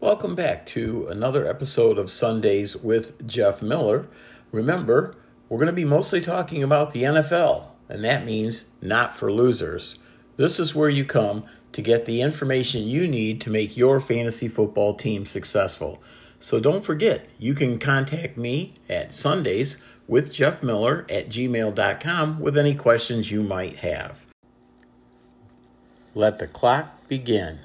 Welcome back to another episode of Sundays with Jeff Miller. Remember, we're going to be mostly talking about the NFL, and that means not for losers. This is where you come to get the information you need to make your fantasy football team successful. So don't forget, you can contact me at Sundays with Jeff Miller at gmail.com with any questions you might have. Let the clock begin.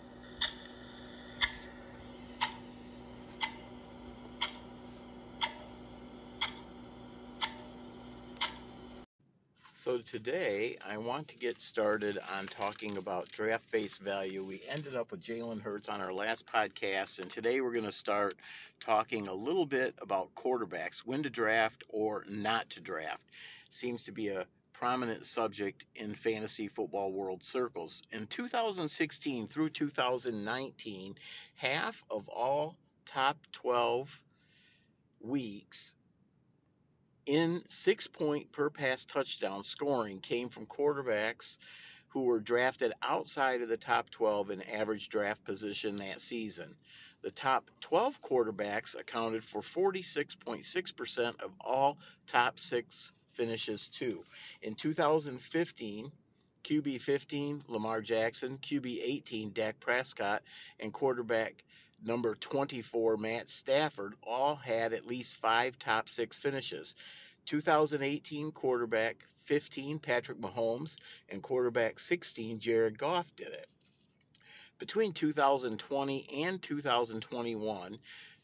So today, I want to get started on talking about draft-based value. We ended up with Jalen Hurts on our last podcast, and today we're going to start talking a little bit about quarterbacks, when to draft or not to draft. Seems to be a prominent subject in fantasy football world circles. In 2016 through 2019, half of all top 12 weeks in 6-point per pass touchdown scoring came from quarterbacks who were drafted outside of the top 12 in average draft position that season. The top 12 quarterbacks accounted for 46.6% of all top 6 finishes too. In 2015, QB 15, Lamar Jackson, QB 18, Dak Prescott, and quarterback number 24, Matt Stafford, all had at least 5 top 6 finishes. 2018 quarterback 15, Patrick Mahomes, and quarterback 16, Jared Goff, did it. Between 2020 and 2021,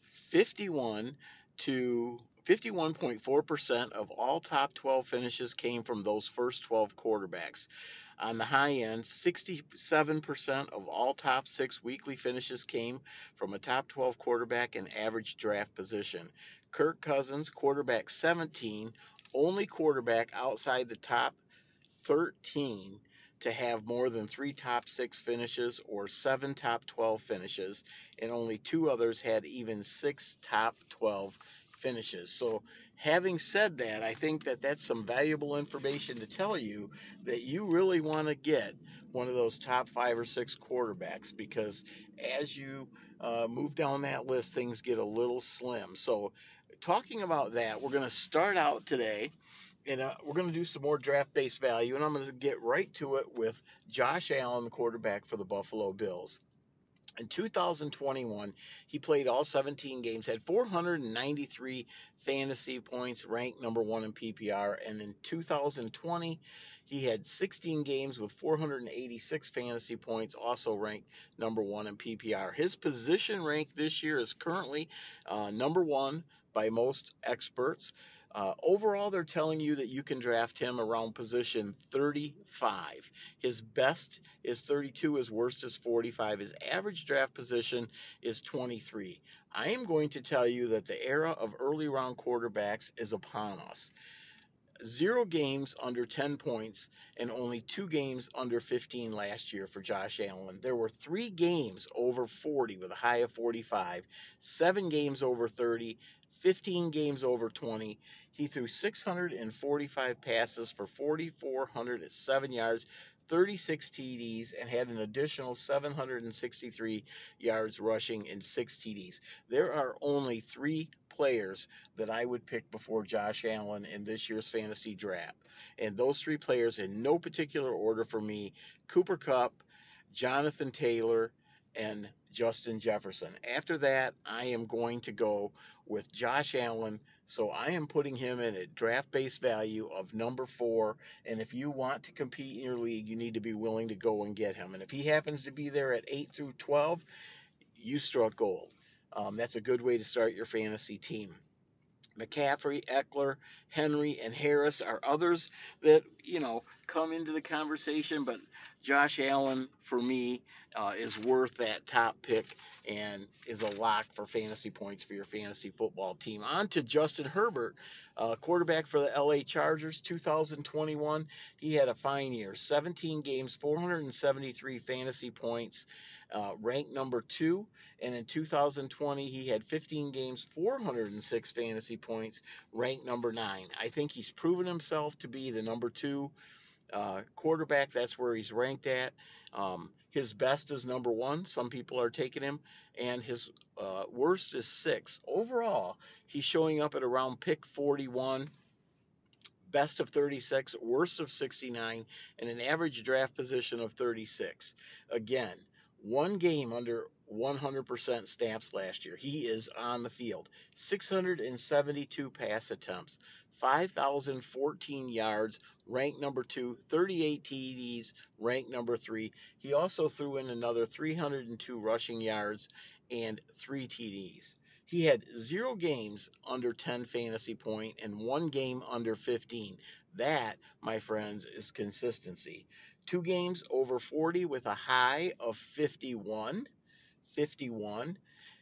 51.4% of all top 12 finishes came from those first 12 quarterbacks. On the high end, 67% of all top 6 weekly finishes came from a top 12 quarterback in average draft position. Kirk Cousins, quarterback 17, only quarterback outside the top 13 to have more than 3 top 6 finishes or 7 top 12 finishes, and only 2 others had even 6 top 12 finishes. So having said that, I think that that's some valuable information to tell you that you really want to get one of those top 5 or 6 quarterbacks, because as you move down that list, things get a little slim. So talking about that, we're going to start out today, and we're going to do some more draft-based value, and I'm going to get right to it with Josh Allen, the quarterback for the Buffalo Bills. In 2021, he played all 17 games, had 493 fantasy points, ranked number 1 in PPR. And in 2020, he had 16 games with 486 fantasy points, also ranked number 1 in PPR. His position rank this year is currently number 1 by most experts. Overall, they're telling you that you can draft him around position 35. His best is 32, his worst is 45. His average draft position is 23. I am going to tell you that the era of early round quarterbacks is upon us. 0 games under 10 points and only 2 games under 15 last year for Josh Allen. There were 3 games over 40 with a high of 45, 7 games over 30, 15 games over 20. He threw 645 passes for 4,407 yards, 36 TDs, and had an additional 763 yards rushing and 6 TDs. There are only 3 players that I would pick before Josh Allen in this year's fantasy draft. And those 3 players, in no particular order for me: Cooper Kupp, Jonathan Taylor, and Justin Jefferson. After that, I am going to go with Josh Allen. So I am putting him in a draft-based value of number 4. And if you want to compete in your league, you need to be willing to go and get him. And if he happens to be there at 8 through 12, you struck gold. That's a good way to start your fantasy team. McCaffrey, Eckler, Henry, and Harris are others that, come into the conversation, but Josh Allen, for me, is worth that top pick and is a lock for fantasy points for your fantasy football team. On to Justin Herbert, quarterback for the LA Chargers, 2021. He had a fine year, 17 games, 473 fantasy points, ranked number 2. And in 2020, he had 15 games, 406 fantasy points, ranked number 9. I think he's proven himself to be the number 2 quarterback, that's where he's ranked at. His best is number one. Some people are taking him, and his worst is 6. Overall, he's showing up at around pick 41, best of 36, worst of 69, and an average draft position of 36. Again, one game under 100% snaps last year. He is on the field. 672 pass attempts, 5,014 yards, ranked number 2, 38 TDs, ranked number 3. He also threw in another 302 rushing yards and 3 TDs. He had 0 games under 10 fantasy point and 1 game under 15. That, my friends, is consistency. 2 games over 40 with a high of 51. 51.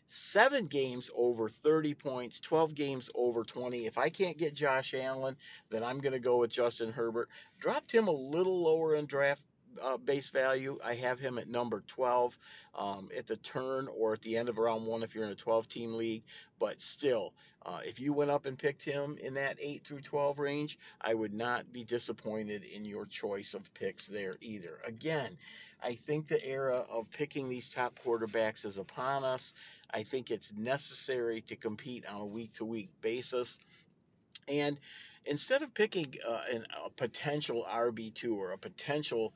7 games over 30 points, 12 games over 20. If I can't get Josh Allen, then I'm going to go with Justin Herbert. Dropped him a little lower in draft base value. I have him at number 12 at the turn or at the end of round 1 if you're in a 12-team league. But still, if you went up and picked him in that 8 through 12 range, I would not be disappointed in your choice of picks there either. Again, I think the era of picking these top quarterbacks is upon us. I think it's necessary to compete on a week-to-week basis. And instead of picking a potential RB2 or a potential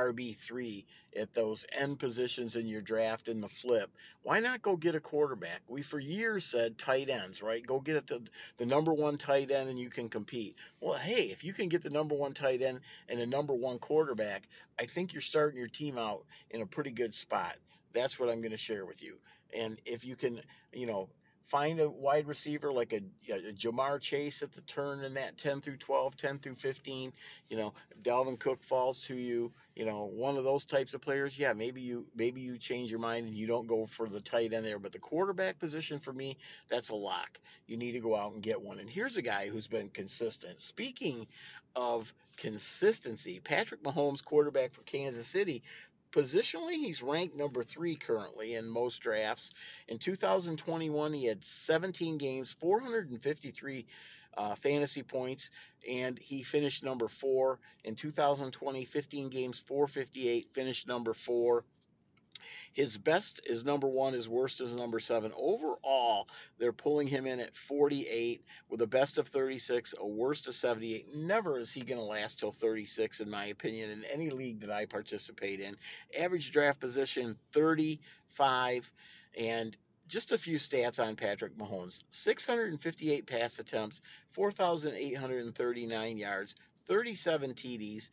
RB3 at those end positions in your draft in the flip, why not go get a quarterback? We for years said tight ends, right? Go get the number 1 tight end and you can compete. Well, hey, if you can get the number 1 tight end and a number 1 quarterback, I think you're starting your team out in a pretty good spot. That's what I'm going to share with you. And if you can, find a wide receiver like a Jamar Chase at the turn in that 10 through 12, 10 through 15. Dalvin Cook falls to you. One of those types of players. Yeah, maybe you change your mind and you don't go for the tight end there. But the quarterback position for me, that's a lock. You need to go out and get one. And here's a guy who's been consistent. Speaking of consistency, Patrick Mahomes, quarterback for Kansas City. Positionally, he's ranked number 3 currently in most drafts. In 2021, he had 17 games, 453 fantasy points, and he finished number 4. In 2020, 15 games, 458, finished number 4. His best is number 1, his worst is number 7. Overall, they're pulling him in at 48 with a best of 36, a worst of 78. Never is he going to last till 36, in my opinion, in any league that I participate in. Average draft position 35, and just a few stats on Patrick Mahomes. 658 pass attempts, 4,839 yards, 37 TDs,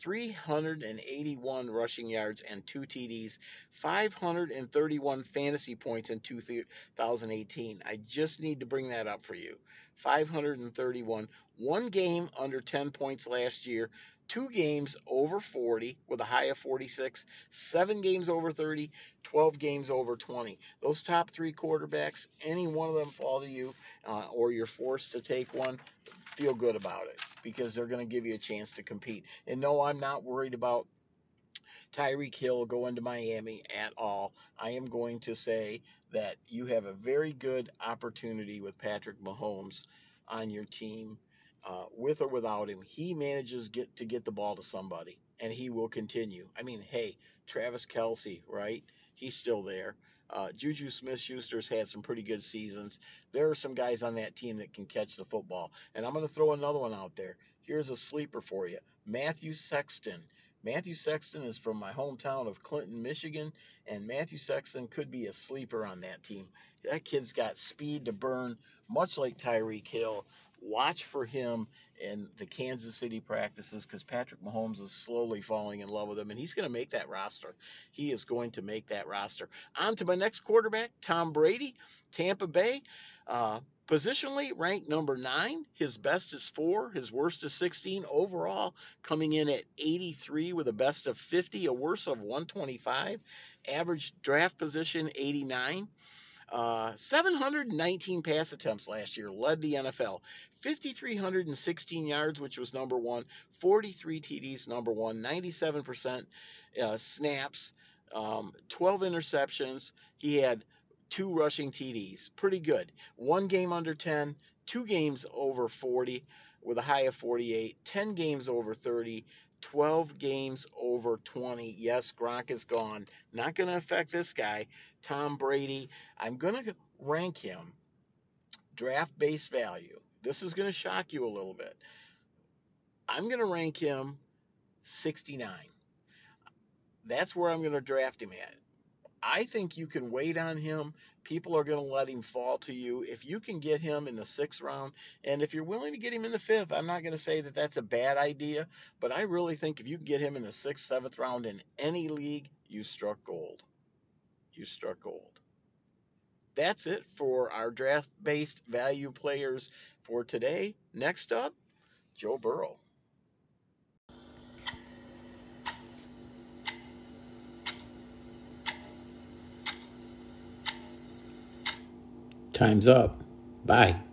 381 rushing yards and 2 TDs, 531 fantasy points in 2018. I just need to bring that up for you. 531. 1 game under 10 points last year. 2 games over 40 with a high of 46, 7 games over 30, 12 games over 20. Those top 3 quarterbacks, any one of them fall to you or you're forced to take one, feel good about it because they're going to give you a chance to compete. And no, I'm not worried about Tyreek Hill going to Miami at all. I am going to say that you have a very good opportunity with Patrick Mahomes on your team. With or without him, he manages to get the ball to somebody, and he will continue. I mean, hey, Travis Kelce, right? He's still there. Juju Smith-Schuster's had some pretty good seasons. There are some guys on that team that can catch the football. And I'm going to throw another one out there. Here's a sleeper for you. Matthew Sexton. Matthew Sexton is from my hometown of Clinton, Michigan, and Matthew Sexton could be a sleeper on that team. That kid's got speed to burn, much like Tyreek Hill. Watch for him in the Kansas City practices because Patrick Mahomes is slowly falling in love with him, and he's going to make that roster. He is going to make that roster. On to my next quarterback, Tom Brady, Tampa Bay. Positionally ranked number 9. His best is 4. His worst is 16. Overall, coming in at 83 with a best of 50, a worst of 125. Average draft position 89. 719 pass attempts last year, led the NFL. 5,316 yards, which was number 1. 43 TDs, number 1. 97% snaps. 12 interceptions. He had 2 rushing TDs. Pretty good. 1 game under 10. 2 games over 40 with a high of 48. 10 games over 30. 12 games over 20. Yes, Gronk is gone. Not going to affect this guy. Tom Brady, I'm going to rank him draft base value. This is going to shock you a little bit. I'm going to rank him 69. That's where I'm going to draft him at. I think you can wait on him. People are going to let him fall to you. If you can get him in the 6th round, and if you're willing to get him in the 5th, I'm not going to say that that's a bad idea, but I really think if you can get him in the 6th, 7th round in any league, you struck gold. You struck gold. That's it for our draft-based value players for today. Next up, Joe Burrow. Time's up. Bye.